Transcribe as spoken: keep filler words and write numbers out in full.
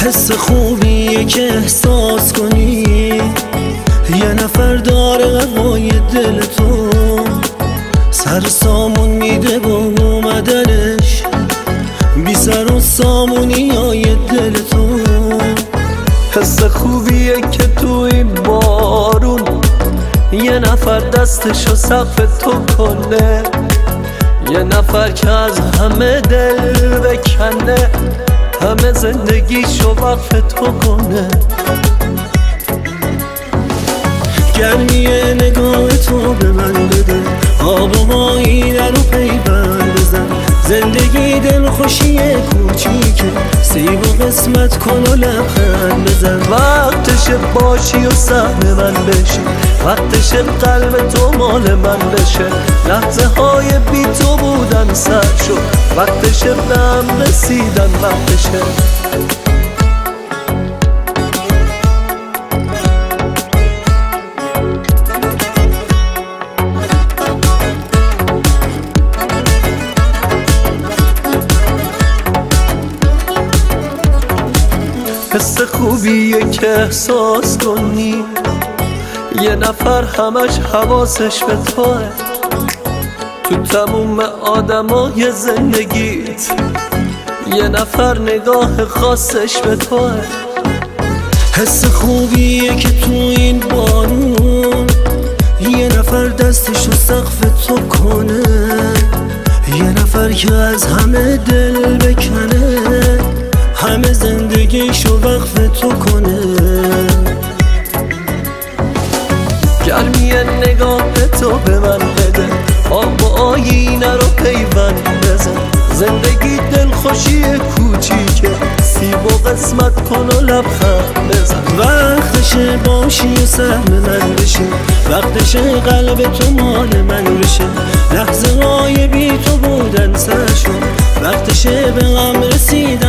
حس خوبیه که احساس کنی یه نفر داره هوای دل تو، سر سامون میده با اومدنش بی سر و سامونی های دل تو. حس خوبیه که تو این بارون یه نفر دستشو سقف تو کنه، یه نفر که از همه دل بکنه، همه زندگیشو وقف تو کنه. گرمی نگاه تو به من بده، آب و آینه رو پیوند بزن. زندگی دل خوشی کوچیکه، سیب و قسمت کن و لبخند بزن. وقتش باشی و سهم من بشی، وقتش قلب تو مال من بشه. لحظه های بی تو بودن سر شد، وقتش به هم رسیدن وقتشه. حس خوبیه که احساس کنی یه نفر همش حواسش به توه، تو تموم آدمای زندگیت یه نفر نگاه خاصش به توه. حس خوبیه که تو این بارون یه نفر دستشو سقف تو کنه، یه نفر که از همه دل بکنه، همه زندگیشو وقف تو کنه. گرمی نگاه تو به من بده، آب و آینه رو پیوند بزن. زندگی دل خوشی کوچیکه، سیب و قسمت کن و لبخند بزن. وقتشه باشی و سهم من بشه، وقتشه قلب تو مال من بشه. لحظه های بی تو بودن سر شد، وقتشه به غم رسیدن